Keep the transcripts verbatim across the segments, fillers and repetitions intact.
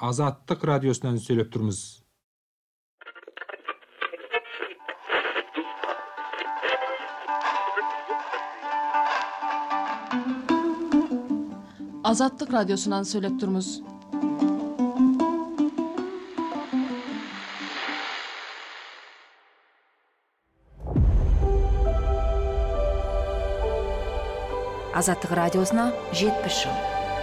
Азаттык радиосунан сүйлөп турмуз. Азаттык радиосунан сүйлөп турмуз. Азаттык радиосуна жетимиш жыл.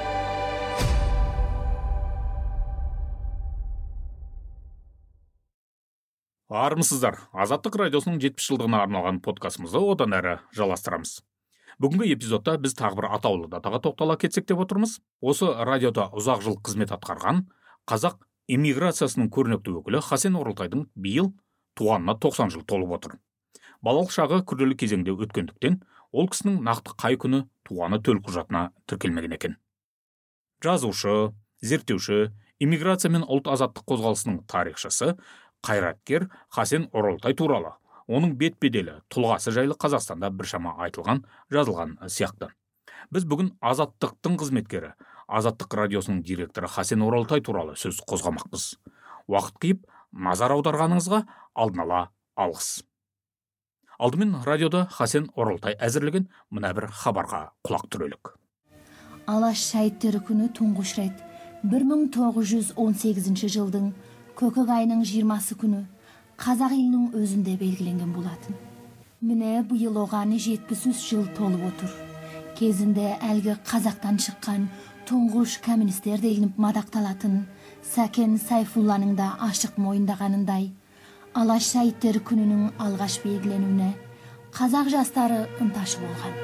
Армысыздар. Азаттык радиосунун жетимиш жылдыгына арналган подкастыбызды одан әрі жалғастырамыз. Бүгінгі эпизодта біз тағы бір атаулы датаға тоқтала кетсек деп отырмыз. Осы радиода ұзақ жыл қызмет атқарған қазақ эмиграциясының көрнекті өкілі Хасен Оралтайдың биыл туғанына тоқсан жыл толып отыр. Балалық шағы күрделі кезеңде өткендіктен, ол кісінің нақты қай күні туғаны төлқұжатына тіркелмеген екен. Жазушы, зерттеуші, эмиграция мен ұлт азаттық қозғалысының тарихшысы, қайраткер Хасен Оралтай туралы, оның бет-беделі, тұлғасы жайлы Қазақстанда біршама айтылған, жазылған сияқты. Біз бүгін азаттықтың қызметкері, Азаттық радиосының директоры Хасен Оралтай туралы сөз қозғамақпыз. Уақыт қиып, назар аударғаныңызға алдын ала алғыс. Алдымен радиода Хасен Оралтай әзірлеген мына бір хабарға құлақ түрелік. Алаш шәйіттері күні тұңғыш рет бір мың тоғыз жүз он сегізінші жылдың көкөк айының жиырмасы күні қазақ елінің өзінде белгіленген болатын. Міне бұйыл оған жетпіс үш жыл толып отыр. Кезінде әлгі қазақтан шыққан тұңғыш коммунистер делініп мадақталатын Сәкен Сайфулланың да ашық мойындағанындай, Алаш шәйіттері күнінің алғаш белгіленуіне қазақ жастары ынташы болған.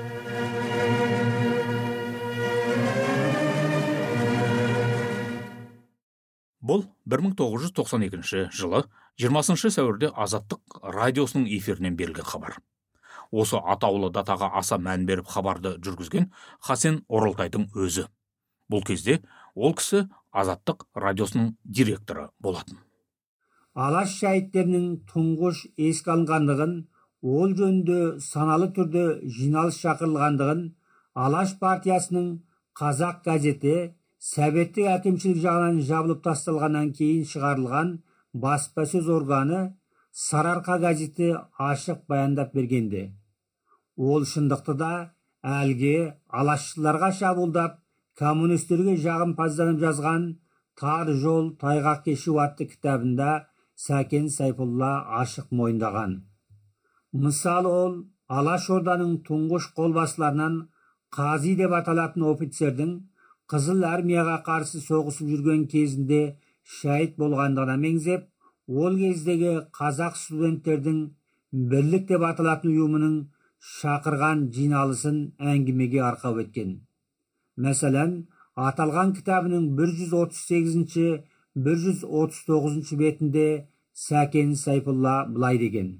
Бұл бір мың тоғыз жүз тоқсан екінші жылы жиырмасыншы сәуірде Азаттық радиосының эфирінен берілген хабар. Осы атаулы датаға аса мән беріп хабарды жүргізген Хасен Оралтайдың өзі. Бұл кезде ол кісі Азаттық радиосының директоры болатын. Алаш шәйіттерінің тұңғыш еске алынғандығын, ол жөнінде саналы түрде жиналыс шақырылғандығын Алаш партиясының Қазақ газеті Советтік әкімшілік жағынан жабылып тасталғаннан кейін шығарылған баспасөз органы Сарыарқа газеті ашық баяндап бергенде. Ол шындықты да әлге алашшыларға шабуылдап, коммунистерге жағымпазданып жазған Тар жол тайғақ кешу атты кітабында Сәкен Сайфулла ашық мойындаған. Мысалы, ол Алаш орданың тұңғыш қолбасыларынан Қази деп аталатын офицердің Қызыл армияға қарсы соғысып жүрген кезінде шәйіт болғандығына меңзеп, ол кездегі қазақ студенттердің бірлік деп аталатын ұйымының шақырған жиналысын әңгімеге арқау еткен. Мәселен, аталған кітабының бір жүз отыз сегізінші бір жүз отыз тоғызыншы бетінде Сәкен Сайфулла былай деген.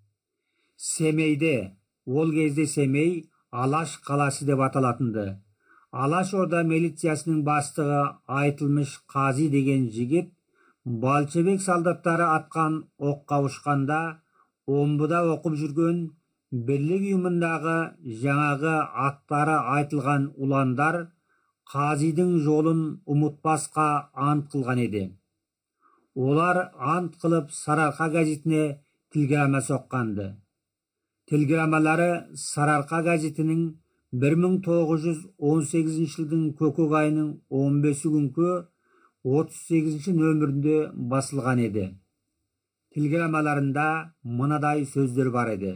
Семейде, ол кезде Семей Алаш қаласы деп аталатынды. Алаш орда милициясының бастығы Айтылмыш Қази деген жігіт большевик солдаттары атқан оққа ұшқанда омбыда оқып жүрген бірлік ұйымындағы жаңағы аттары айтылған ұландар Қазидың жолын ұмытпасқа ант қылған еді. Олар ант қылып Сарыарқа газетіне телеграмма соққанды. Телеграммалары Сарыарқа газетінің бір мың тоғыз жүз он сегізінші жылдың көкөк айының он бесі күнгі отыз сегізінші нөмірінде басылған еді. Телеграммаларында мынадай сөздер бар еді.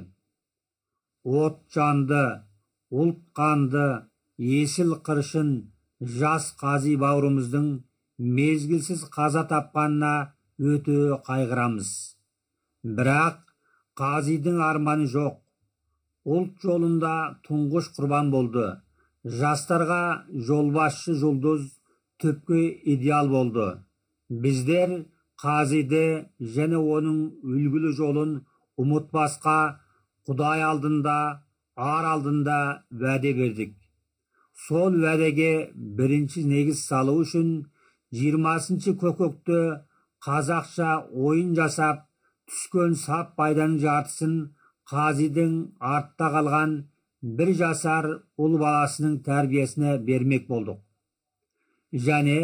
От жанды, ұлт қанды, есіл қыршын жас Қази бауырымыздың мезгілсіз қаза тапқанына өте қайғырамыз. Бірақ Қазидың арманы жоқ. Ұлт жолында тұңғыш құрбан болды. Жастарға жолбасшы жұлдыз, түпкі идеал болды. Біздер Қазиді және оның үлгілі жолын ұмытпасқа Құдай алдында, ар алдында вәде бердік. Сол вәдеге бірінші негіз салу үшін жиырмасыншы көкөкті қазақша ойын жасап, түскен сап пайданың жартысын Қазидың артта қалған бір жасар ұл баласының тәрбиесіне бермек болдық. Және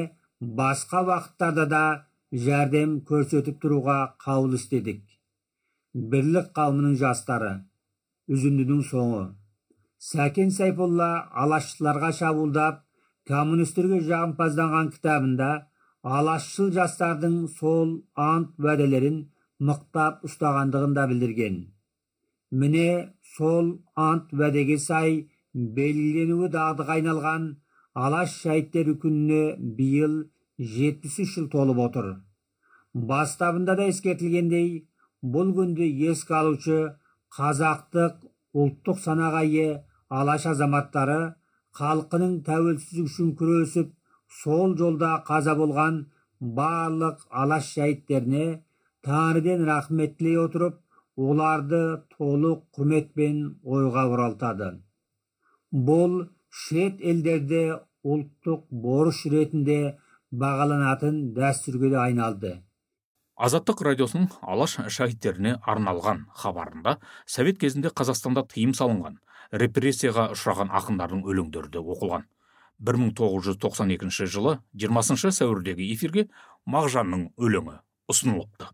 басқа уақыттарда да жәрдем көрсетіп тұруға қаулы істедік. Бірлік қауымының жастары, үзіндінің соңы. Сәкен Сайфолла алашшыларға шабуылдап, коммунистерге жағымпазданған кітабында алашшыл жастардың сол ант уәделерін мықтап ұстағандығын да білдірген. Міне сол ант уәдеге сай белгіленуі дағдыға айналған алаш шәйіттері күніне биыл жетпіс үш жыл толып отыр. Бастабында да ескертілгендей, бұл күнді еске алушы қазақтық ұлттық санаға ие алаш азаматтары халқының тәуелсіздік үшін күресіп, сол жолда қаза болған барлық алаш шәйіттеріне Тәңірден рахмет тілей отырып, оларды толық құрметпен ойға оралтады. Бұл шет елдерде ұлттық борыш ретінде бағаланатын дәстүрге де айналды. Азаттық радиосының алаш шәһиттеріне арналған хабарында совет кезінде Қазақстанда тыйым салынған, репрессияға ұшыраған ақындардың өлеңдері де оқылған. бір мың тоғыз жүз тоқсан екінші жылы жиырмасыншы сәуірдегі эфирге Мағжанның өлеңі ұсынылыпты.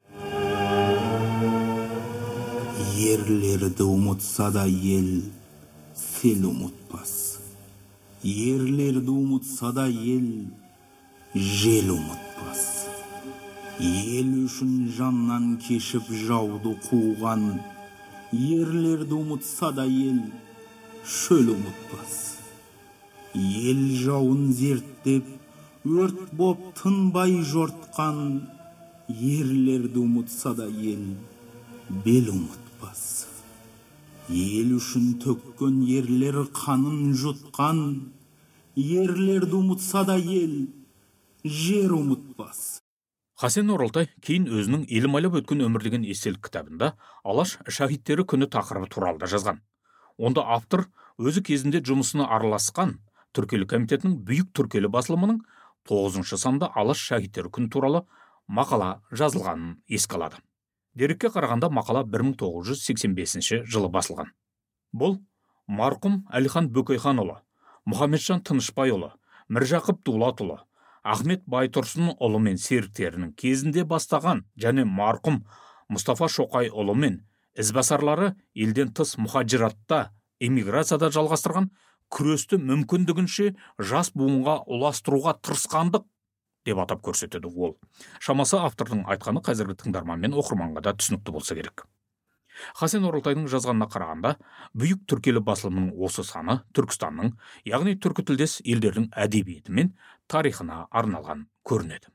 Ерлерді ұмытса да ел, сел ұмытпас. Ерлерді ұмытса да ел, жел ұмытпас. Ел үшін жаннан кешіп жауды қуған, ерлерді ұмытса да ел, шөл ұмытпас. Ел жауын зерттеп, өрт боп тынбай жортқан, ерлерді ұмытса да ел, бел ұмытпас. Ел үшін төккен ерлер қанын жұтқан, ерлерді ұмытса да ел, жер ұмытпас. Хасен Оралтай кейін өзінің елім айлап өткен өмір деген естелік кітабында алаш шәһиттері күні тақырыбы туралы да жазған. Онда автор өзі кезінде жұмысына араласқан Түркелі комитетінің Бүйік Түркелі басылымының тоғызыншы санында алаш шәһиттері күні туралы мақала жазылғанын еске алады. Дерекке қарағанда мақала бір мың тоғыз жүз сексен бесінші жылы басылған. Бұл марқұм Әлихан Бөкейханұлы, Мұхамеджан Тынышбайұлы, Міржақып Дулатұлы, Ахмет Байтұрсынұлы мен серіктерінің кезінде бастаған және марқұм Мұстафа Шоқайұлы мен ізбасарлары елден тыс мұхаджиратта, эмиграцияда жалғастырған күресті мүмкіндігінше жас буынға ұластыруға тырысқандық деп атап көрсетеді ол. Шамасы автордың айтқаны қазіргі тыңдарман мен оқырманға да түсінікті болса керек. Хасен Оралтайдың жазғанына қарағанда, Бүйік Түркелі басылымының осы саны Түркістанның, яғни түркі тілдес елдердің әдебиеті мен тарихына арналған көрінеді.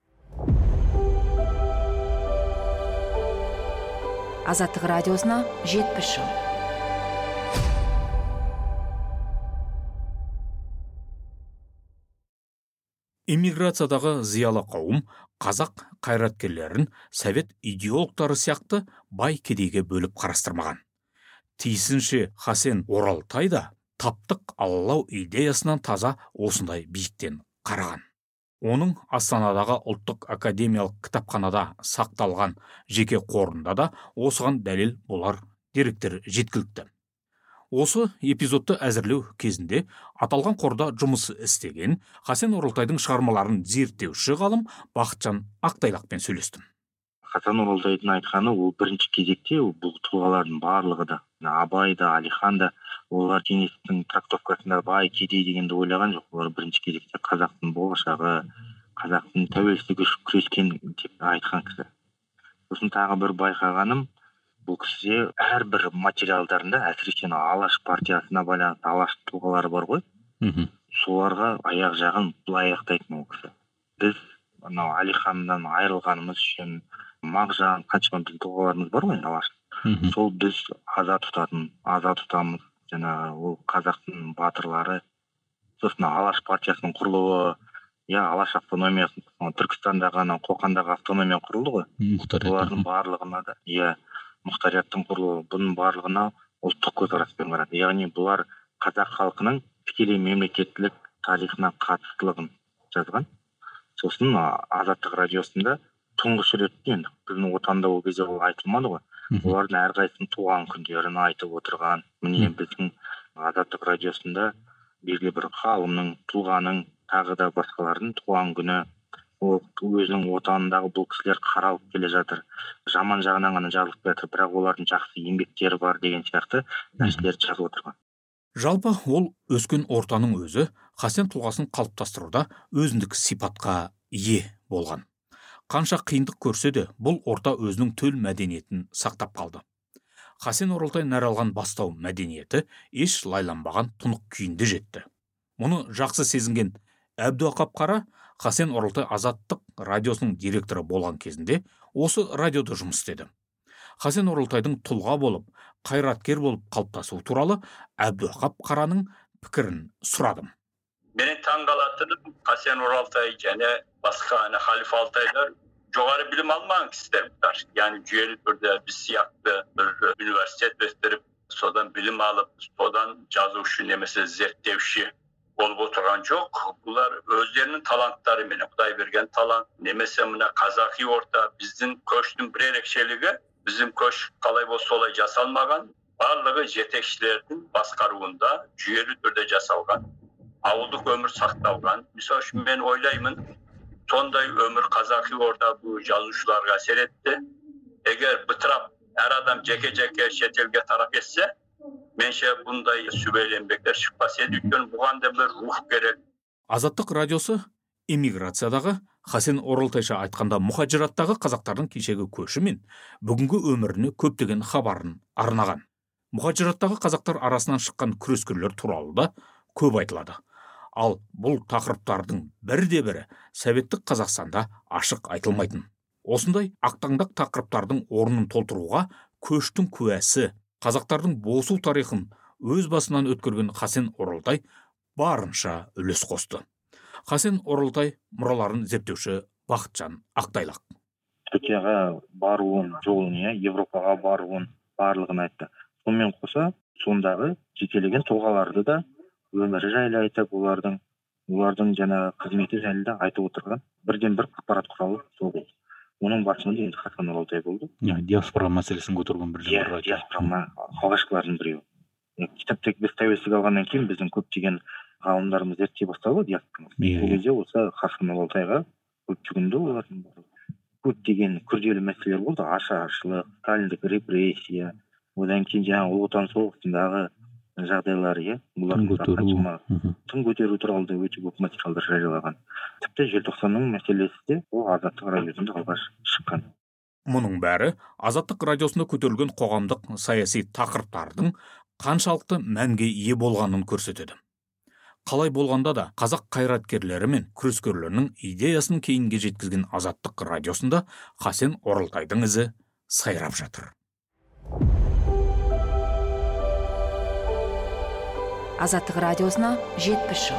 Азаттық радиосына жетпіс жыл. Эмиграциядағы зиялы қауым қазақ қайраткерлерін совет идеологтары сияқты бай кедейге бөліп қарастырмаған. Тиісінше Хасен Оралтай да таптық алалау идеясынан таза осындай биіктен қараған. Оның Астанадағы ұлттық академиялық кітапханада сақталған жеке қорында да осыған дәлел болар деректер жеткілікті. Осы эпизодты әзірлеу кезінде аталған қорда жұмыс істеген Хасен Оралтайдың шығармаларын зерттеуші ғалым Бақытжан Ақтайлақпен сөйлестім. Хасен Оралтайдың айтқаны ол бірінші кезекте бұл тұлғалардың барлығы да, Абай да, Әлихан да, олар кеңестің трактовкасында бай кедей дегенді ойлаған жоқ. Олар бірінші кезекте қазақтың болашағы, қазақтың тәуелсіздігі үшін күрескен деп айтқан кісі. Сосын тағы бір байқағаным, бұл кісі әрбір материалдарында, әсіресе алаш партиясына байланысты алаш тұлғалары бар ғой. Соларға аяқ жағын былай аяқтайтын ол кісі. Біз мынау Әлиханнан айырылғанымыз үшін Мағжан, қаншама біздің тұлғаларымыз бар ғой алаш. Сол біз аза тұтатын, аза тұтамыз. Жаңа ол қазақтың батырлары. Сосын алаш партиясының құрылуы, я алаш автономиясын, Түркістандағы, Қоқандағы автономия құрылды ғой. Олардың барлығына да, я мұқтарияттың құрылуы, бұның барлығына ұлттық көзқараспен қарады. Яғни бұлар қазақ халқының тікелей мемлекеттілік тарихына қатыстылығын жазған. Сосын Азаттық радиосында тұңғыш рет енді біздің отанда ол кезде ол айтылмады ғой. Олардың әрқайсының туған күндерін айтып отырған. Міне біздің Азаттық радиосында белгілі бір ғалымның, тұлғаның тағы да басқалардың туған күні, ол өзінің отанындағы бұл кісілер қаралып келе жатыр, жаман жағынан ғана жазылып жатыр, бірақ олардың жақсы еңбектері бар деген сияқты нәрселерді жазып отырған. Жалпы ол өскен ортаның өзі Хасен тұлғасын қалыптастыруда өзіндік сипатқа ие болған. Қанша қиындық көрсе де, бұл орта өзінің төл мәдениетін сақтап қалды. Хасен Оралтай нәр алған бастау мәдениеті еш лайланбаған тұнық күйінде жетті. Мұны жақсы сезінген Әбдуақап Қара Хасен Оралтай Азаттық радиосының директоры болған кезінде осы радиода жұмыс істеді. Хасен Оралтайдың тұлға болып, қайраткер болып қалыптасуы туралы Әбдуақап Қараның пікірін сұрадым. Мені таңғалатыным Хасен Оралтай және басқа Халифа Алтайлар жоғары білім алмаған кісілер. Яғни жүйелі түрде біз сияқты бір университет бітіріп, содан білім алып, содан жазушы немесе зерттеуші болып отырған жоқ. Бұлар өздерінің таланттары мен Құдай берген талант, немесе мына қазақи орта біздің көштің бір ерекшелігі, біздің көш қалай болса солай жасалмаған, барлығы жетекшілердің басқаруында жүйелі түрде жасалған, ауылдық өмір сақталған. Мысалы үшін мен ойлаймын, сондай өмір қазақи орта бұл жазушыларға әсер етті. Егер бітірап әр адам жеке-жеке шетелге тарап етсе, менше бұндай сүбелі еңбектер шықпас еді, өйткені бұған да бір рух керек. Азаттық радиосы эмиграциядағы, Хасен Оралтайша айтқанда мұхаджираттағы қазақтардың кешегі көші мен бүгінгі өміріне көптеген хабарын арнаған. Мұхаджираттағы қазақтар арасынан шыққан күрескерлер туралы да көп айтылады. Ал бұл тақырыптардың бірде-бірі советтік Қазақстанда ашық айтылмайтын. Осындай ақтаңдақ тақырыптардың орнын толтыруға көштің куәсі, қазақтардың босу тарихын өз басынан өткерген Хасен Оралтай барынша үлес қосты. Хасен Оралтай мұраларын зерттеуші Бақытжан Ақтайлақ. Түркияға баруын, жолын, Европаға баруын барлығын айтты. Сонымен қоса, сондағы жекелеген тұлғаларды да өмірі жайлы айтып, олардың олардың жаңа қызметі жайлы да айтып отырған бірден бір ақпарат құралы сол болды. Оның барысында енді Хасен Оралтай болды. Диаспора мәселесін көтерген бірден бір радио. Диаспора алғашқылардың біреуі. Кітаптық біз тәуелсіздік алғаннан кейін біздің көптеген ғалымдарымыз зерттей бастады диаспора. Сол кезде осы Хасен Оралтайға көп жүгінді олардың барлығы. Көптеген күрделі мәселелер болды, ашаршылық, сталиндік репрессия, одан кейін жаңағы ұлы отан соғысындағы жағдайлар, иә, бұлардың тың көтеру туралы да өте көп материалдар жариялаған. Тіпті желтоқсанның мәселесі де ол Азаттық радиосында алғаш шыққан. Мұның бәрі Азаттық радиосында көтерілген қоғамдық саяси тақырыптардың қаншалықты мәнге ие болғанын көрсетеді. Қалай болғанда да қазақ қайраткерлері мен күрескерлерінің идеясын кейінге жеткізген Азаттық радиосында Хасен Оралтайдың ізі сайрап жатыр. Азаттық радиосына жетпіс жыл.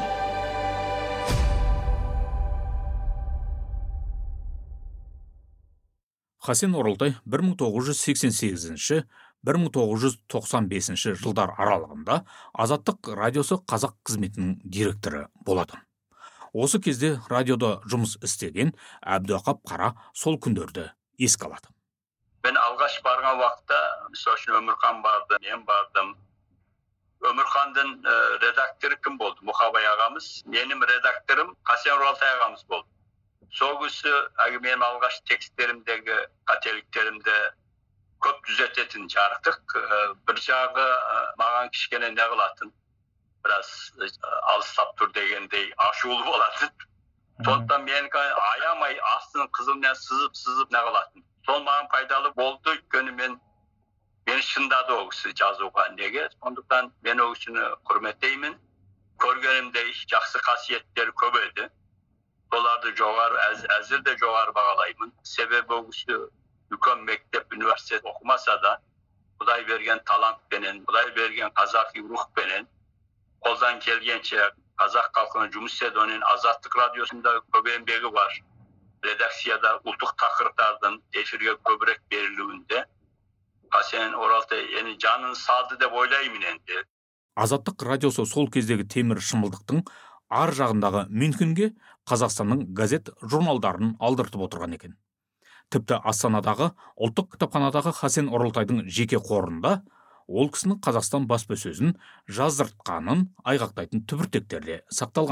Хасен Оралтай бір мың тоғыз жүз сексен сегізінші - бір мың тоғыз жүз тоқсан бесінші жылдар аралығында Азаттық радиосы қазақ қызметінің директоры болады. Осы кезде радиода жұмыс істеген Әбдуақап Қара сол күндерді еске алады. Мен алғаш барған уақытта, мысалы үшін Өмірхан барды, мен бардым. Өмірхандың редакторы кім болды? Мұқабай ағамыз. Менің редакторым Хасен Оралтай ағамыз болды. Сол кісі менің алғаш тексттерімдегі қателіктерімді көп түзететін жарықтық. Бір жағы маған кішкене не қылатын, біраз алыстап тұр дегендей ашулы болатын. Сондықтан мен аямай астының қызылмен сызып-сызып не қылатын. Сол маған пайдалы болды, өйткені мен мені шындады ол кісі жазуға. Неге? Сондықтан мен ол кісіні құрметтеймін. Көргенімдей жақсы қасиеттері көп еді. Соларды жоғары, әзір де жоғары бағалаймын. Себебі ол кісі үлкен мектеп, университет оқымаса да, Құдай берген талантпенен, Құдай берген қазақи рухпенен, қолдан келгенше қазақ халқына жұмыс істеді. Оның Азаттық радиосында көп еңбегі бар. Редакцияда ұлттық тақырыптардың эфирге көбірек берілуінде Хасен Оралтай ені жанын салды деп ойлаймын енді. Азаттық радиосы сол кездегі темір шымылдықтың ар жағындағы Мюнхенге Қазақстанның газет журналдарын алдыртып отырған екен. Тіпті Астанадағы ұлттық кітапханадағы Хасен Оралтайдың жеке қорында ол кісінің Қазақстан баспасөзін жаздыртқанын айғақтайтын түбіртектерде сақталған.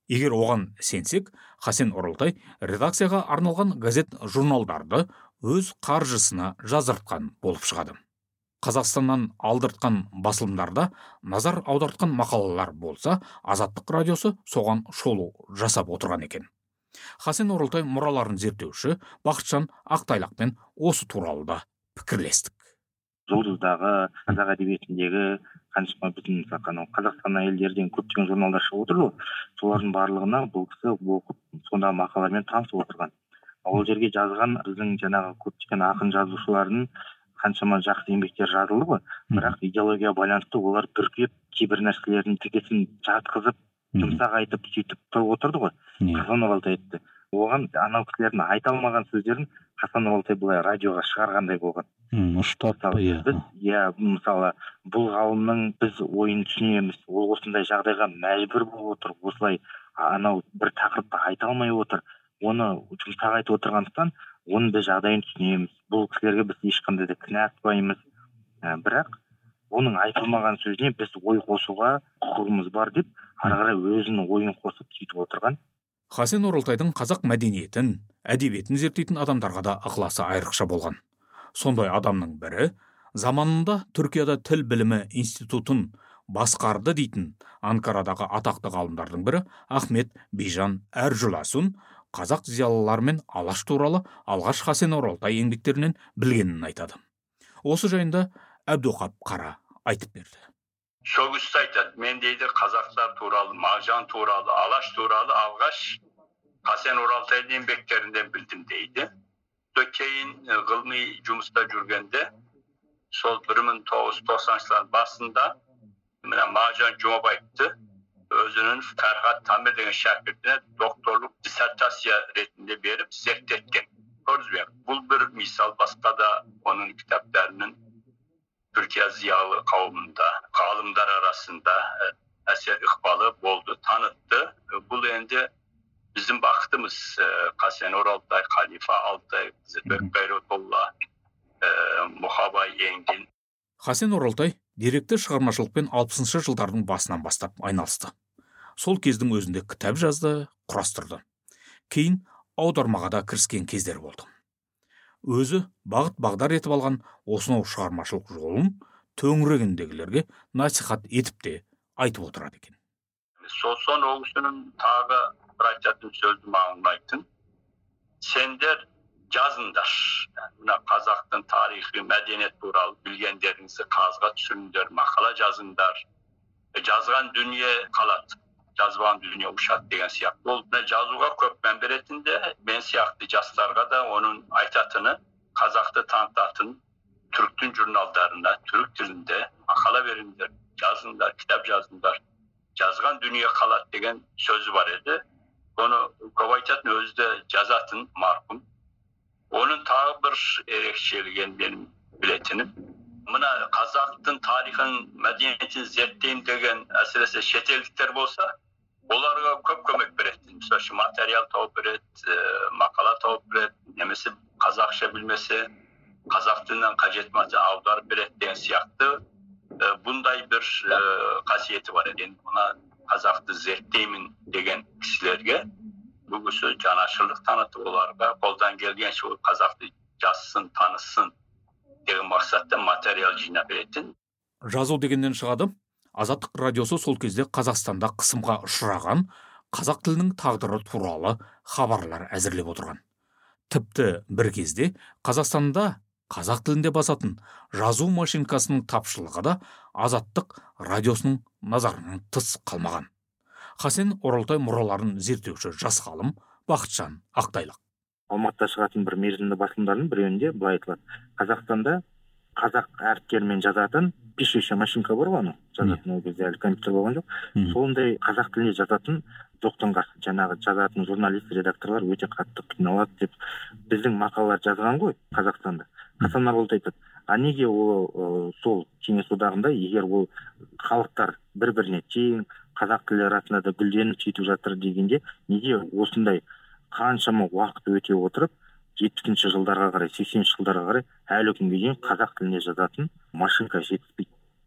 Егер оған сенсек, Хасен Оралтай редакцияға арналған газет журналдарды өз қаржысына жазыртқан болып шығады. Қазақстаннан алдыртқан басылымдарда назар аудартқан мақалалар болса, Азаттық радиосы соған шолу жасап отырған екен. Хасен Оралтай мұраларын зерттеуші Бақытжан Ақтайлақпен осы туралы да пікірлестік. Жұлдыздағы, қазақ әдебиетіндегі қаншама біздің Қазақстан әйелдерден көптеген журналдар шығып отыр ғой. Солардың барлығына бұл кісі оқып, сонда мақалармен танысып отырған. Ол жерге жазған біздің жаңағы көптеген ақын жазушылардың қаншама жақсы еңбектер жазылды ғой. Бірақ идеология байланысты олар бүркеп, кейбір нәрселердің тікесін жатқызып, жұмсақ айтып, сөйтіп отырды ғой. Хасан Оралтай айтты. Оған анау кісілердің айта алмаған сөздерін Хасан Оралтай былай радиоға шығарғандай болған. Ұштап, иә. Біз, иә, мысалы, бұл ғалымның біз ойын түсінеміз. Ол осындай жағдайға мәжбүр болып отыр. Осылай анау бір тақырыпты айта алмай отыр. Оны жұмсақ айтып отырғандықтан, оның біз жағдайын түсінеміз. Бұл кісілерге біз ешқандай да кінә артпаймыз. Бірақ оның айтылмаған сөзіне біз ой қосуға құқығымыз бар деп, ары қарай өзінің ойын қосып сөйтіп отырған. Хасен Оралтайдың қазақ мәдениетін, әдебиетін зерттейтін адамдарға да ықыласы айрықша болған. Сондай адамның бірі заманында Түркияда тіл білімі институтын басқарды дейтін Анкарадағы атақты ғалымдардың бірі Ахмет Бейжан Әржуласун қазақ зиялыларымен Алаш туралы алғаш Хасен Оралтай еңбектерінен білгенін айтады. Осы жайында Әбдуқап Қара айтып берді. Сол кісі айтады, мен дейді қазақтар туралы, Мағжан туралы, Алаш туралы алғаш Хасен Оралтайдың еңбектерінен білдім дейді. Кейін ғылыми жұмыста жүргенде, сол бір мың тоғыз жүз тоқсаныншы басында мына Мағжан Жұмабаевты өзінің Фәрхат Тамир деген шәкіртіне докторлық диссертация ретінде беріп зерттеткен. Көрдіңіз бе? Бұл бір мисал, басқа да оның кітаптарының Түркия зиялы қауымында, ғалымдар арасында әсер ықпалы болды, танытты. Бұл енді біздің бақытымыз. Хасен Оралтай, Қалифа Алтай, Зірбек Қайратолла, Мұхабай Еңгин. Хасен Оралтай деректі шығармашылықпен алпысыншы жылдардың басынан бастап айналысты. Сол кездің өзінде кітап жазды, құрастырды. Кейін аудармаға да кіріскен кездер болды. Өзі бағыт бағдар етіп алған осынау шығармашылық жолын төңірегіндегілерге насихат етіп те айтып отырады екен. Сосын ол кісінің тағы бір айтатын сөзі маған ұнайтын. Сендер жазыңдар. Мына қазақтың тарихи, мәдениет туралы білгендеріңізді қағазға түсіріңдер, мақала жазыңдар. Жазған дүние қалады. Жазбаған дүние ұшады деген сияқты. Ол жазуға көп мән беретінде, мен сияқты жастарға да оның айтатыны, қазақты танытатын түріктің журналдарына, түрік тілінде мақала беріңдер, жазыңдар, кітап жазыңдар. Жазған дүние қалады деген сөзі бар еді. Оны көп айтатын, өзі де жазатын марқұм. Оның тағы бір ерекшелігін менің білетінім. Мына қазақтың тарихын, мәдениетін зерттейм деген әсіресе шетелдіктер болса, оларға көп көмек береді. Мысалы, материал тауып береді, мақала тауып береді, немесе қазақша білмесе, қазақ тілінен қажет материал аударып береді деген сияқты бұндай бір қасиеті бар еді. Мына қазақты зерттеймін деген кісілерге бұл кісі жанашырлық танытып, оларға қолдан келгенше ол қазақты жазсын, таныссын деген мақсатта материал жинап беретін. Жазу дегеннен шығады. Азаттық радиосы сол кезде Қазақстанда қысымға ұшыраған қазақ тілінің тағдыры туралы хабарлар әзірлеп отырған. Тіпті бір кезде Қазақстанда қазақ тілінде басатын жазу машинкасының тапшылығы да Азаттық радиосының назарынан тыс қалмаған. Хасен Оралтай мұраларын зерттеуші жас ғалым Бақытжан Ақтайлақ. Алматыда шығатын бір мерзімді басылымдардың біреуінде былай айтылады. Қазақстанда қазақ әріптермен жазатын пишущая машинка бар ғой, жазатын, ол кезде әлі компьютер болған жоқ. Сондай қазақ тілінде жазатын жоқтың қасы, жаңағы жазатын журналист, редакторлар өте қатты қиналады деп біздің мақалалар жазған ғой Қазақстанда. Хасан Оралтай айтады, а неге ол сол Кеңес одағында, егер ол халықтар бір-біріне тең, қазақ тілі арасында да гүлденіп сөйтіп жатыр дегенде, неге осындай қаншама уақыт өте отырып, жетпісінші жылдарға қарай, сексенінші жылдарға қарай әлі күнге дейін қазақ тілінде жазатын машинка жетіспейді.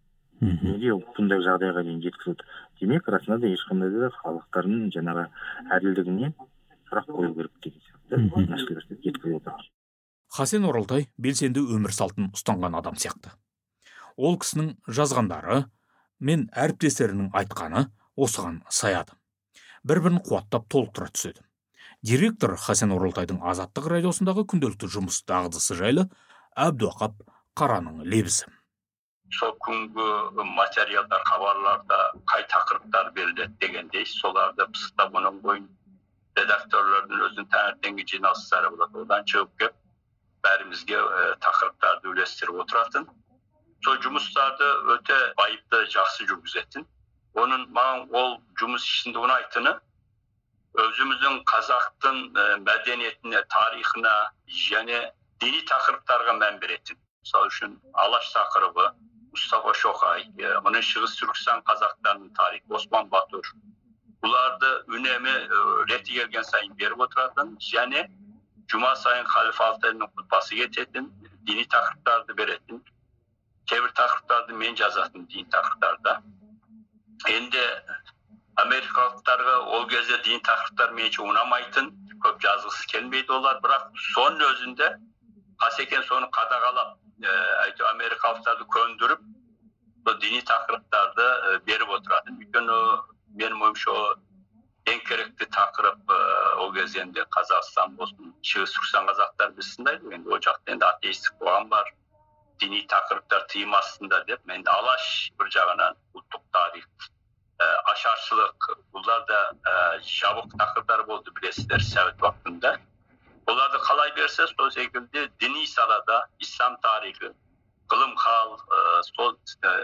неге бұндай жағдайға дейін жеткізілді? Демек, расында да ешқандай да халықтардың жаңағы әділдігіне сұрақ қою керек деген сияқты мәселелерді жеткізіп отыр. Хасен Оралтай белсенді өмір салтын ұстанған адам сияқты. Ол кісінің жазғандары мен әріптестерінің айтқаны осыған саяды. Бір-бірін қуаттап толықтыра түседі. Директор Хасен Оралтайдың Азаттық радиосындағы күнделікті жұмыс дағдысы жайлы Әбдуақап Қараның лебізі. Сол күнгі материалдар, хабарларда қай тақырыптар беріледі дегендей, соларды пысықтап оның бойын редакторлардың өзінің таңертеңгі жиналыстары болады. Одан шығып кеп, бәрімізге тақырыптарды үлестіріп отыратын. Сол жұмыстарды өте байыпты, жақсы жүргізетін. Оның маған ол жұмыс ішінде ұнайтыны, өзіміздің қазақтың мәдениетіне, тарихына және діни тақырыптарға мән беретін. Мысалы үшін Алаш тақырыбы, Мұстафа Шоқай, оның Шығыс Түркістан қазақтарының тарихы, Осман Батыр. Бұларды үнемі реті келген сайын беріп отыратын, және жұма сайын Халифа Алтайдың құтпасы кететін, діни тақырыптарды беретін. Кейбір тақырыптарды мен жазатын діни тақырыптарда. Енді америкалықтарға ол кезде діни тақырыптар менше ұнамайтын, көп жазғысы келмейді олар, бірақ соның өзінде Қасекен соны қадағалап, әйтеу америкалықтарды көндіріп, бұл діни тақырыптарды беріп отырады. Өйткені менің ойымша ең керекті тақырып ол кезінде Қазақстан болсын, Шығыс Түркістан қазақтар білсін дейді. Енді ол жақта енді атеистік қоғам бар, діни тақырыптар тыйым астында деп, мен Алаш бір жағынан ұлттық тарих, ашаршылық, бұлар да жабық тақырыптар болды, білесіздер, Совет уақытында. Оларды қалай берсе, сол секілді діни салада, ислам тарихы, ғылым хал, сол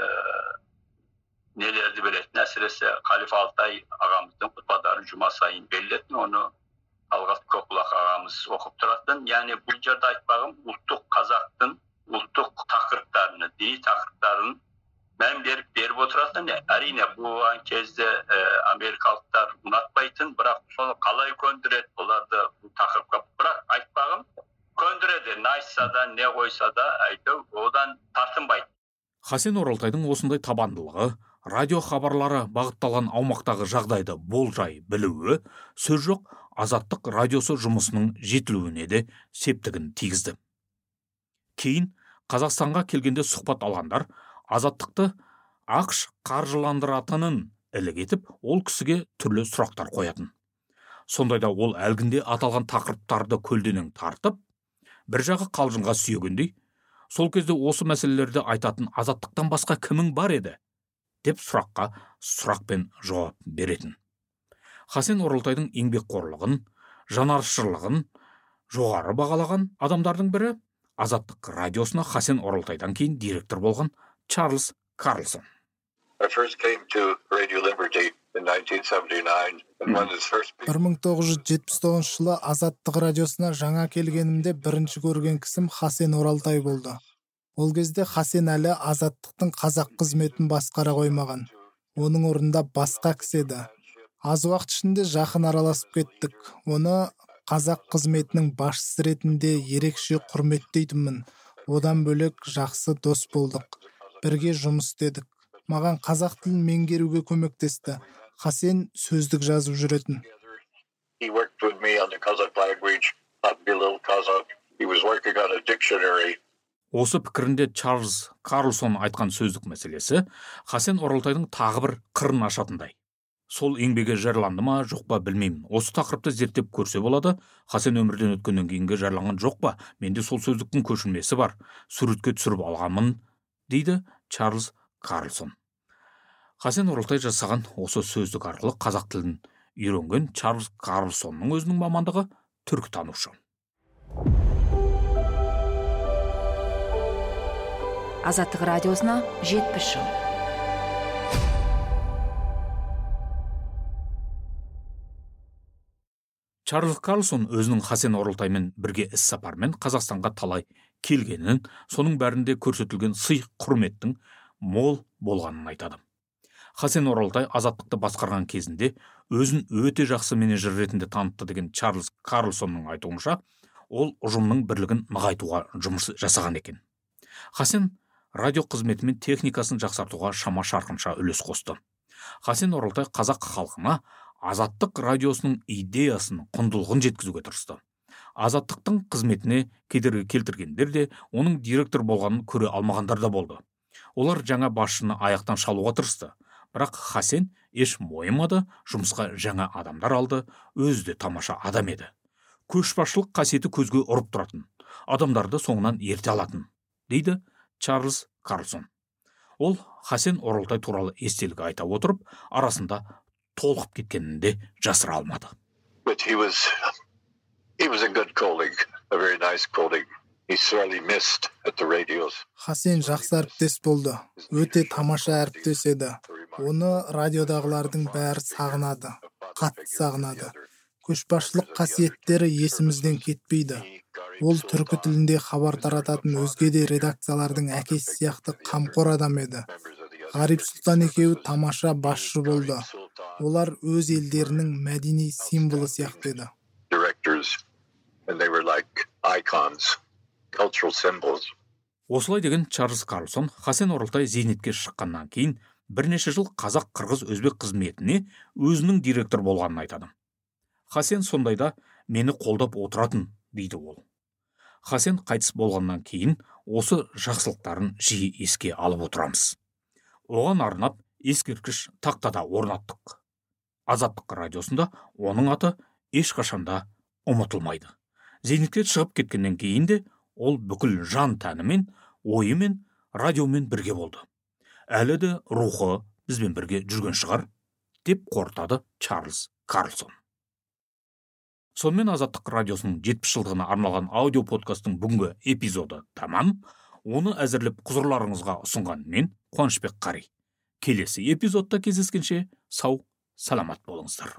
нелерді беретін. Әсіресе Халифа Алтай ағамыздың құтпадарын жұма сайын берілетін, оны Талғат Көкбұлақ ағамыз оқып тұратын. Яғни бұл жерде айтпағым, ұлттық қазақтың ұлттық тақырыптарыны, діни тақырыптарын мән беріп беріп отыратын. Әрине бұл кезде америкалықтар ұнатпайтын, бірақ соны қалай көндіреді, оларды бұл тақырыпқа, бірақ айтпағым, көндіреді, не айтса да, не қойса да, айту, одан тартынбайды. Хасен Оралтайдың осындай табандылығы, радио хабарлары бағытталған аумақтағы жағдайды болжай білуі, сөз жоқ, Азаттық радиосы жұмысының жетілуіне де септігін тигізді. Кейін Қазақстанға келгенде сұхбат алғандар Азаттықты ақш қаржыландыратынын ілік етіп, ол кісіге түрлі сұрақтар қоятын. Сондайда ол әлгінде аталған тақырыптарды көлденең тартып, бір жағы қалжыңға сүйегендей, сол кезде осы мәселелерді айтатын Азаттықтан басқа кімің бар еді? Деп сұраққа сұрақпен жауап беретін. Хасен Оралтайдың еңбекқорлығын, жанаршырлығын жоғары бағалаған адамдардың бірі Азаттық радиосына Хасен Оралтайдан кейін директор болған Чарльз Карлсон. бір мың тоғыз жүз жетпіс тоғызыншы жылы Азаттық радиосына жаңа келгенімде бірінші көрген кісім Хасен Оралтай болды. Ол кезде Хасен әлі Азаттықтың қазақ қызметін басқара қоймаған. Оның орнында басқа кісі еді. Аз уақыт ішінде жақын араласып кеттік. Оны қазақ қызметінің басшысы ретінде ерекше құрметтейтінмін. Одан бөлек жақсы дос болдық. Бірге жұмыс істедік. Маған қазақ тілін меңгеруге көмектесті. Хасен сөздік жазып жүретін. Осы пікірінде Чарльз Карлсон айтқан сөздік мәселесі Хасен Оралтайдың тағы бір қырын ашатындай. Сол еңбегі жарланды ма, жоқ па білмеймін. Осы тақырыпты зерттеп көрсе болады. Хасен өмірден өткеннен кейінгі жарланған жоқ па? Менде сол сөздіктің көшірмесі бар. Суретке түсіріп алғанмын, дейді Чарльз Карлсон. Хасен Оралтай жасаған осы сөздік арқылы қазақ тілін үйренген Чарльз Карлсонның өзінің мамандығы түркітанушы. Азаттық радиосына жетпіс жыл. Чарльз Карлсон өзінің Хасен Оралтаймен бірге іс сапармен Қазақстанға талай келгенін, соның бәрінде көрсетілген сый құрметтің мол болғанын айтады. Хасен Оралтай Азаттықты басқарған кезінде өзін өте жақсы менеджер ретінде танытты деген Чарльз Карлсонның айтуынша, ол ұжымның бірлігін нығайтуға жұмыс жасаған екен. Хасен радио қызметі мен техникасын жақсартуға шама шарқынша үлес қосты. Хасен Оралтай қазақ халқына Азаттық радиосының идеясын, құндылығын жеткізуге тырысты. Азаттықтың қызметіне кедергі келтіргендер де, оның директор болғанын көре алмағандар да болды. Олар жаңа басшыны аяқтан шалуға тырысты. Бірақ Хасен еш мойымады, жұмысқа жаңа адамдар алды, өзі де тамаша адам еді. Көшбасшылық қасиеті көзге ұрып тұратын, адамдарды соңынан ерте алатын, дейді Чарльз Карлсон. Ол Хасен Оралтай туралы естелік айта отырып, арасында толқып кеткенін де жасыра алмады. But he was he was a good colleague, a very nice colleague. He sorely missed at the radios. Хасен жақсы әріптес болды. Өте тамаша әріптес еді. Оны радиодағылардың бәрі сағынады, қатты сағынады. Көшбасшылық қасиеттері есімізден кетпейді. Ол түркі тілінде хабар тарататын өзге де редакциялардың әкесі сияқты қамқор адам еді. Ғарип Сұлтан екеуі тамаша басшы болды. Олар өз елдерінің мәдени символы сияқты еді. Осылай деген Чарльз Карлсон Хасен Оралтай зейнетке шыққаннан кейін бірнеше жыл қазақ-қырғыз-өзбек қызметіне өзінің директор болғанын айтады. Хасен сондайда мені қолдап отыратын, дейді ол. Хасен қайтыс болғаннан кейін осы жақсылықтарын жиі еске алып отырамыз. Оған арнап ескерткіш тақтада орнаттық. Азаттық радиосында оның аты ешқашанда ұмытылмайды. Зейнетке шығып кеткеннен кейін де ол бүкіл жан тәнімен, ойымен, радиомен бірге болды. Әлі де рухы бізбен бірге жүрген шығар, деп қорытады Чарльз Карлсон. Сонымен Азаттық радиосының жетпіс жылдығына арналған аудио подкасттың бүгінгі эпизоды тамам. Оны әзірлеп құзырларыңызға ұсынған мен Қуанышбек Қари. Келесі эпизодта кездескенше сау, саламат болыңыздар.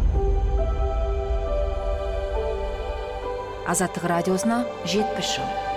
Азаттық радиосына жетпіс жыл.